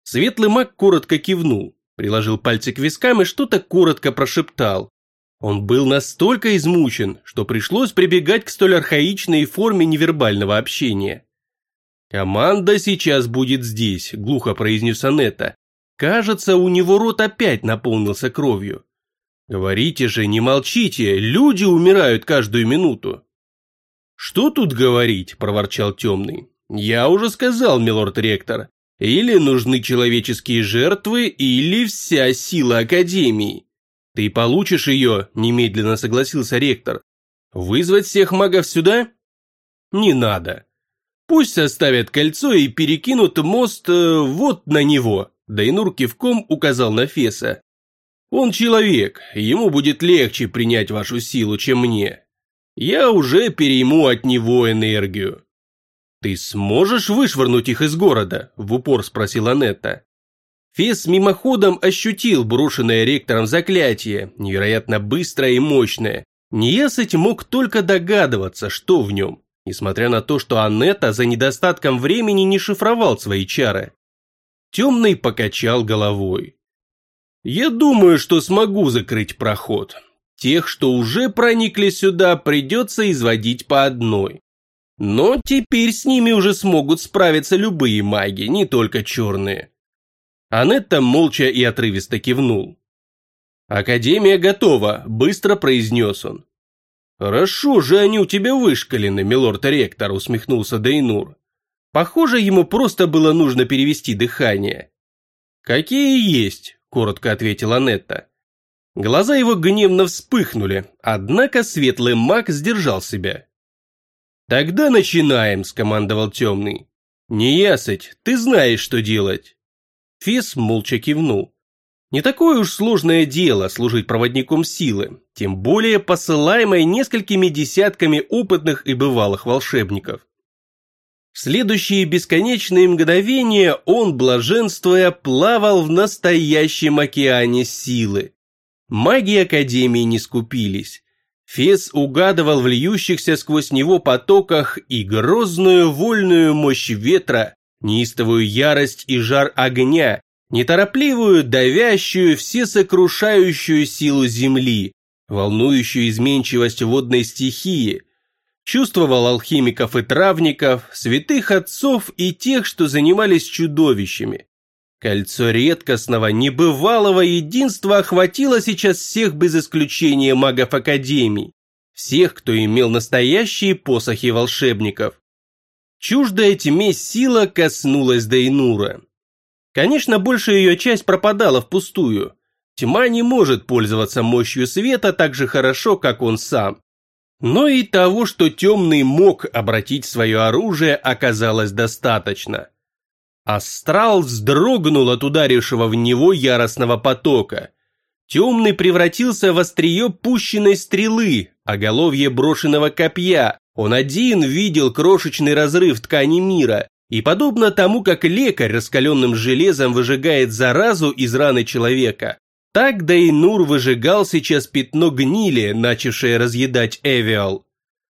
Светлый маг коротко кивнул, приложил пальцы к вискам и что-то коротко прошептал. Он был настолько измучен, что пришлось прибегать к столь архаичной форме невербального общения. «Команда сейчас будет здесь», – глухо произнес Анетта. «Кажется, у него рот опять наполнился кровью. Говорите же, не молчите, люди умирают каждую минуту». «Что тут говорить?» – проворчал Темный. «Я уже сказал, милорд-ректор, или нужны человеческие жертвы, или вся сила Академии». «Ты получишь ее», – немедленно согласился ректор. «Вызвать всех магов сюда?» «Не надо. Пусть составят кольцо и перекинут мост вот на него», – Дейнур кивком указал на Феса. «Он человек, ему будет легче принять вашу силу, чем мне. Я уже перейму от него энергию». «Ты сможешь вышвырнуть их из города?» – в упор спросила Анетта. Фес мимоходом ощутил брошенное ректором заклятие, невероятно быстрое и мощное. Неясыть мог только догадываться, что в нем, несмотря на то, что Анетта за недостатком времени не шифровал свои чары. Темный покачал головой. «Я думаю, что смогу закрыть проход. Тех, что уже проникли сюда, придется изводить по одной. Но теперь с ними уже смогут справиться любые маги, не только черные». Анетта молча и отрывисто кивнул. «Академия готова», – быстро произнес он. «Хорошо же они у тебя вышкалены, милорд-ректор», – усмехнулся Дейнур. Похоже, ему просто было нужно перевести дыхание. «Какие есть», – коротко ответила Анетта. Глаза его гневно вспыхнули, однако светлый маг сдержал себя. «Тогда начинаем», – скомандовал Темный. «Неясыть, ты знаешь, что делать». Фес молча кивнул. Не такое уж сложное дело служить проводником силы, тем более посылаемой несколькими десятками опытных и бывалых волшебников. В следующие бесконечные мгновения он, блаженствуя, плавал в настоящем океане силы. Маги Академии не скупились. Фес угадывал в льющихся сквозь него потоках и грозную вольную мощь ветра, неистовую ярость и жар огня, неторопливую, давящую, всесокрушающую силу земли, волнующую изменчивость водной стихии. Чувствовал алхимиков и травников, святых отцов и тех, что занимались чудовищами. Кольцо редкостного, небывалого единства охватило сейчас всех без исключения магов Академии, всех, кто имел настоящие посохи волшебников. Чуждая тьме сила коснулась Дейнура. Конечно, большая ее часть пропадала впустую. Тьма не может пользоваться мощью света так же хорошо, как он сам. Но и того, что Темный мог обратить свое оружие, оказалось достаточно. Астрал вздрогнул от ударившего в него яростного потока. Темный превратился в острие пущенной стрелы, оголовье брошенного копья. Он один видел крошечный разрыв ткани мира, и подобно тому, как лекарь раскаленным железом выжигает заразу из раны человека, так Дейнур выжигал сейчас пятно гнили, начавшее разъедать Эвиал.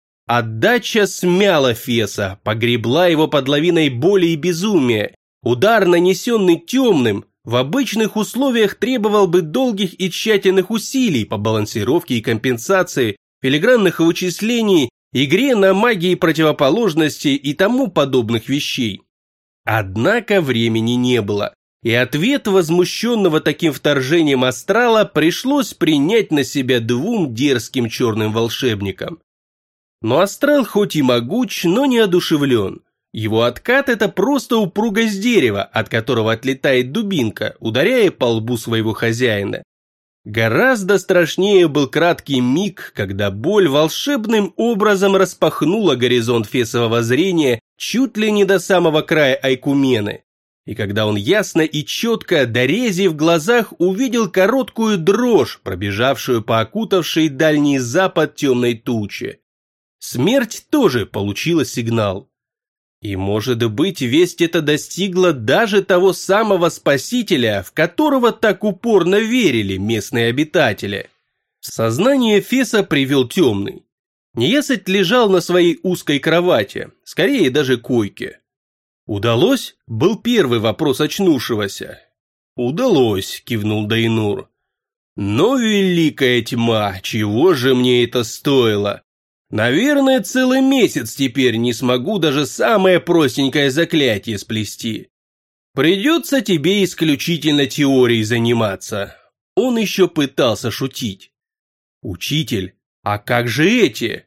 Отдача смяла Феса, погребла его под лавиной боли и безумия. Удар, нанесенный Темным, в обычных условиях требовал бы долгих и тщательных усилий по балансировке и компенсации, филигранных вычислений, игре на магии противоположности и тому подобных вещей. Однако времени не было, и ответ возмущенного таким вторжением астрала пришлось принять на себя двум дерзким черным волшебникам. Но астрал хоть и могуч, но не одушевлен. Его откат – это просто упругость дерева, от которого отлетает дубинка, ударяя по лбу своего хозяина. Гораздо страшнее был краткий миг, когда боль волшебным образом распахнула горизонт фесового зрения чуть ли не до самого края Айкумены, и когда он ясно и четко, дорези в глазах, увидел короткую дрожь, пробежавшую по окутавшей дальний запад темной тучи. Смерть тоже получила сигнал. И, может быть, весть эта достигла даже того самого спасителя, в которого так упорно верили местные обитатели. Сознание Феса привел Темный. Неясыть лежал на своей узкой кровати, скорее даже койке. «Удалось?» – был первый вопрос очнувшегося. «Удалось», – кивнул Дейнур. «Но великая тьма, чего же мне это стоило? Наверное, целый месяц теперь не смогу даже самое простенькое заклятие сплести. Придется тебе исключительно теорией заниматься». Он еще пытался шутить. «Учитель, а как же эти?»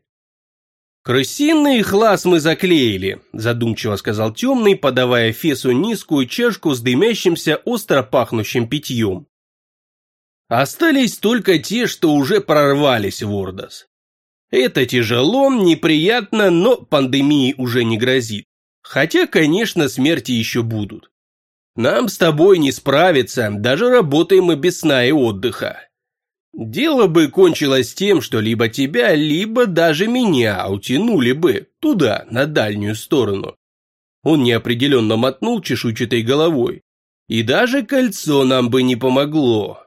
«Крысиный хлаз мы заклеили», – задумчиво сказал Темный, подавая Фесу низкую чашку с дымящимся остро пахнущим питьем. «Остались только те, что уже прорвались в Ордос. Это тяжело, неприятно, но пандемии уже не грозит. Хотя, конечно, смерти еще будут. Нам с тобой не справиться, даже работаем мы без сна и отдыха. Дело бы кончилось тем, что либо тебя, либо даже меня утянули бы туда, на дальнюю сторону». Он неопределенно мотнул чешуйчатой головой. «И даже кольцо нам бы не помогло».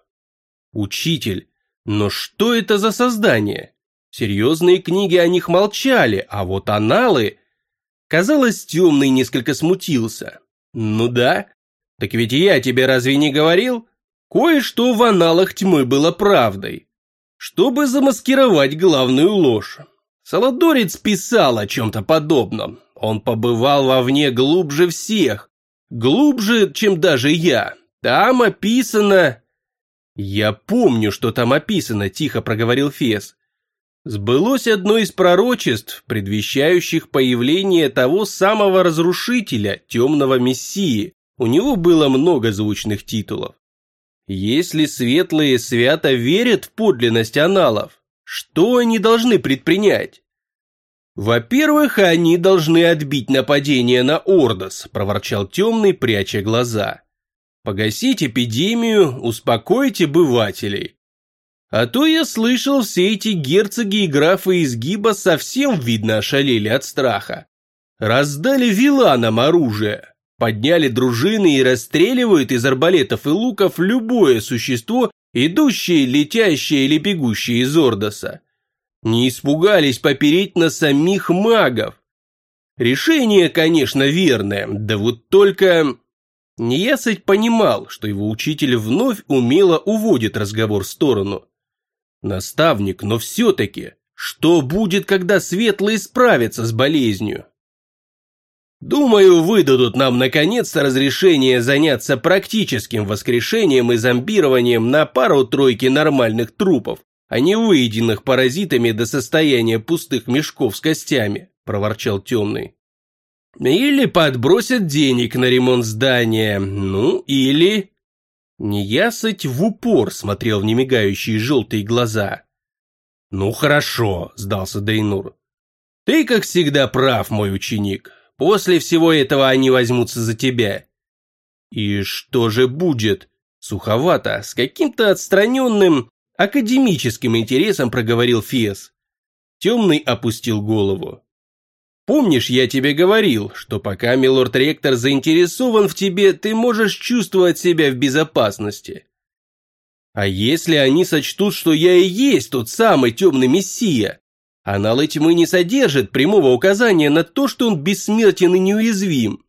«Учитель, но что это за создание? Серьезные книги о них молчали, а вот аналы...» Казалось, Темный несколько смутился. «Ну да, так ведь я тебе разве не говорил? Кое-что в аналах тьмы было правдой. Чтобы замаскировать главную ложь. Саладорец писал о чем-то подобном. Он побывал вовне глубже всех. Глубже, чем даже я. Там описано...» «Я помню, что там описано», – тихо проговорил Фес. «Сбылось одно из пророчеств, предвещающих появление того самого разрушителя, темного мессии. У него было много звучных титулов. Если светлые свято верят в подлинность аналов, что они должны предпринять?» «Во-первых, они должны отбить нападение на Ордос», – проворчал Темный, пряча глаза. «Погасить эпидемию, успокойте обывателей. А то я слышал, все эти герцоги и графы из Гиба совсем, видно, ошалели от страха. Раздали виланам оружие, подняли дружины и расстреливают из арбалетов и луков любое существо, идущее, летящее или бегущее из Ордоса. Не испугались попереть на самих магов. Решение, конечно, верное, да вот только...» Неясыть понимал, что его учитель вновь умело уводит разговор в сторону. «Наставник, но все-таки, что будет, когда светлые справятся с болезнью?» «Думаю, выдадут нам наконец-то разрешение заняться практическим воскрешением и зомбированием на пару-тройки нормальных трупов, а не выеденных паразитами до состояния пустых мешков с костями», – проворчал Темный. «Или подбросят денег на ремонт здания, ну или...» Неясыть в упор смотрел в немигающие желтые глаза. «Ну хорошо», – сдался Дейнур. «Ты, как всегда, прав, мой ученик. После всего этого они возьмутся за тебя». «И что же будет?» – суховато, с каким-то отстраненным академическим интересом проговорил Фес. Темный опустил голову. «Помнишь, я тебе говорил, что пока милорд-ректор заинтересован в тебе, ты можешь чувствовать себя в безопасности? А если они сочтут, что я и есть тот самый темный мессия? Аналы тьмы не содержат прямого указания на то, что он бессмертен и неуязвим.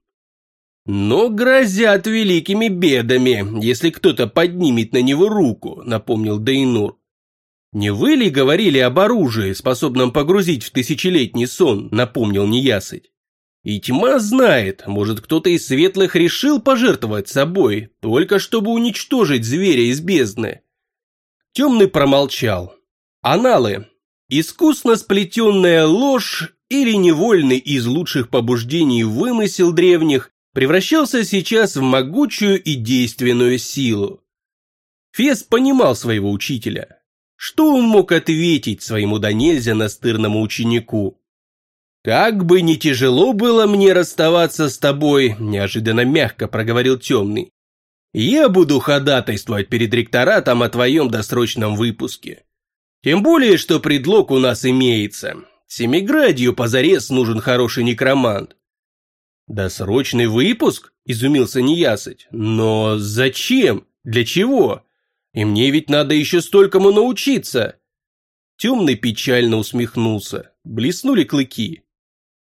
Но грозят великими бедами, если кто-то поднимет на него руку», – напомнил Дейнур. «Не вы ли говорили об оружии, способном погрузить в тысячелетний сон?» – напомнил Неясыть. «И тьма знает, может, кто-то из светлых решил пожертвовать собой, только чтобы уничтожить зверя из бездны». Темный промолчал. Аналы. Искусно сплетенная ложь или невольный из лучших побуждений вымысел древних превращался сейчас в могучую и действенную силу. Фес понимал своего учителя. Что он мог ответить своему да нельзя настырному ученику? «Как бы ни тяжело было мне расставаться с тобой», – неожиданно мягко проговорил Темный, – «я буду ходатайствовать перед ректоратом о твоем досрочном выпуске. Тем более, что предлог у нас имеется. Семиградию позарез нужен хороший некромант». «Досрочный выпуск?» – изумился Неясыть. «Но зачем? Для чего? И мне ведь надо еще столькому научиться». Темный печально усмехнулся. Блеснули клыки.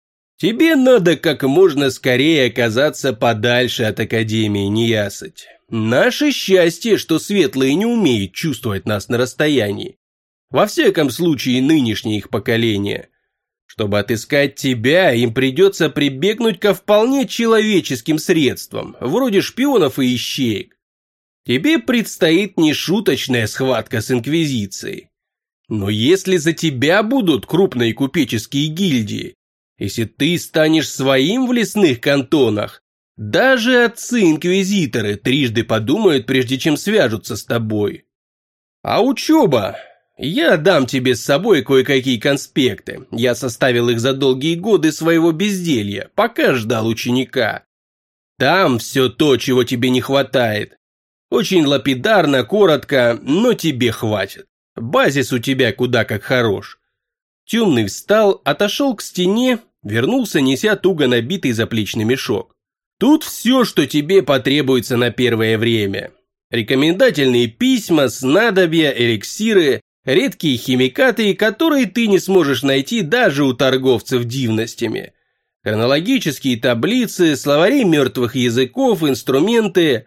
Тебе надо как можно скорее оказаться подальше от Академии, неясыть. Наше счастье, что светлые не умеют чувствовать нас на расстоянии. Во всяком случае, нынешнее их поколение. Чтобы отыскать тебя, им придется прибегнуть ко вполне человеческим средствам, вроде шпионов и ищеек. Тебе предстоит нешуточная схватка с Инквизицией. Но если за тебя будут крупные купеческие гильдии, если ты станешь своим в лесных кантонах, даже отцы-инквизиторы трижды подумают, прежде чем свяжутся с тобой. А учеба? Я дам тебе с собой кое-какие конспекты. Я составил их за долгие годы своего безделья, пока ждал ученика. Там все то, чего тебе не хватает. Очень лапидарно, коротко, но тебе хватит. Базис у тебя куда как хорош. Темный встал, отошел к стене, вернулся, неся туго набитый заплечный мешок. Тут все, что тебе потребуется на первое время. Рекомендательные письма, снадобья, эликсиры, редкие химикаты, которые ты не сможешь найти даже у торговцев дивностями. Хронологические таблицы, словари мертвых языков, инструменты.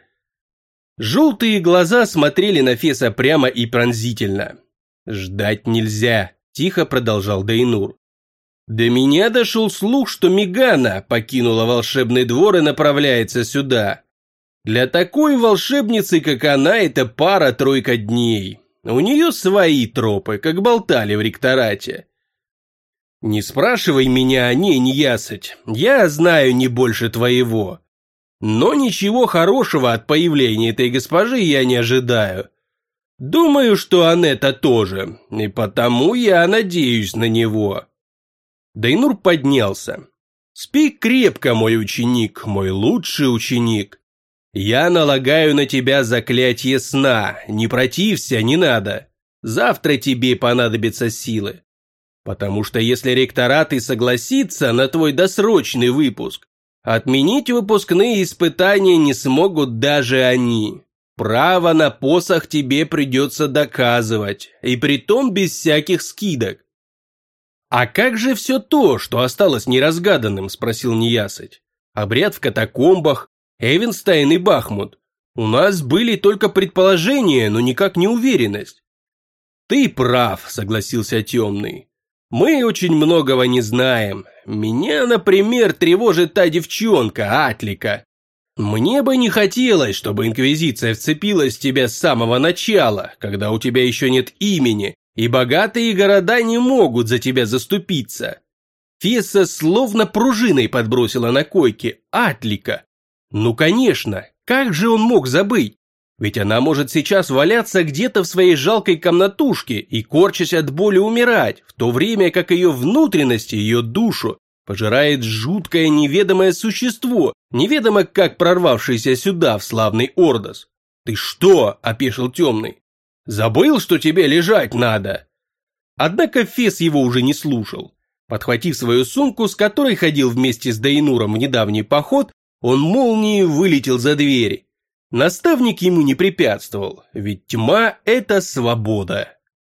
Желтые глаза смотрели на Феса прямо и пронзительно. «Ждать нельзя», – тихо продолжал Дейнур. «До меня дошел слух, что Мегана покинула волшебный двор и направляется сюда. Для такой волшебницы, как она, это пара-тройка дней. У нее свои тропы, как болтали в ректорате. Не спрашивай меня о ней, неясыть, я знаю не больше твоего. Но ничего хорошего от появления этой госпожи я не ожидаю. Думаю, что Анетта тоже, и потому я надеюсь на него». Дейнур поднялся. «Спи крепко, мой ученик, мой лучший ученик. Я налагаю на тебя заклятие сна, не протився, не надо. Завтра тебе понадобятся силы. Потому что если ректорат и согласится на твой досрочный выпуск, отменить выпускные испытания не смогут даже они. Право на посох тебе придется доказывать, и притом без всяких скидок». «А как же все то, что осталось неразгаданным?» – спросил неясыть. «Обряд в катакомбах, Эвенстайн и Бахмут. У нас были только предположения, но никак не уверенность». «Ты прав», – согласился Темный. «Мы очень многого не знаем. Меня, например, тревожит та девчонка, Атлика. Мне бы не хотелось, чтобы Инквизиция вцепилась в тебя с самого начала, когда у тебя еще нет имени, и богатые города не могут за тебя заступиться». Фесса словно пружиной подбросила на койке. Атлика. Ну конечно, как же он мог забыть? Ведь она может сейчас валяться где-то в своей жалкой комнатушке и, корчась от боли, умирать, в то время как ее внутренности, ее душу, пожирает жуткое неведомое существо, неведомо как прорвавшееся сюда, в славный Ордос. «Ты что?» – опешил Темный. «Забыл, что тебе лежать надо?» Однако Фес его уже не слушал. Подхватив свою сумку, с которой ходил вместе с Дейнуром в недавний поход, он молнией вылетел за дверь. Наставник ему не препятствовал, ведь тьма – это свобода.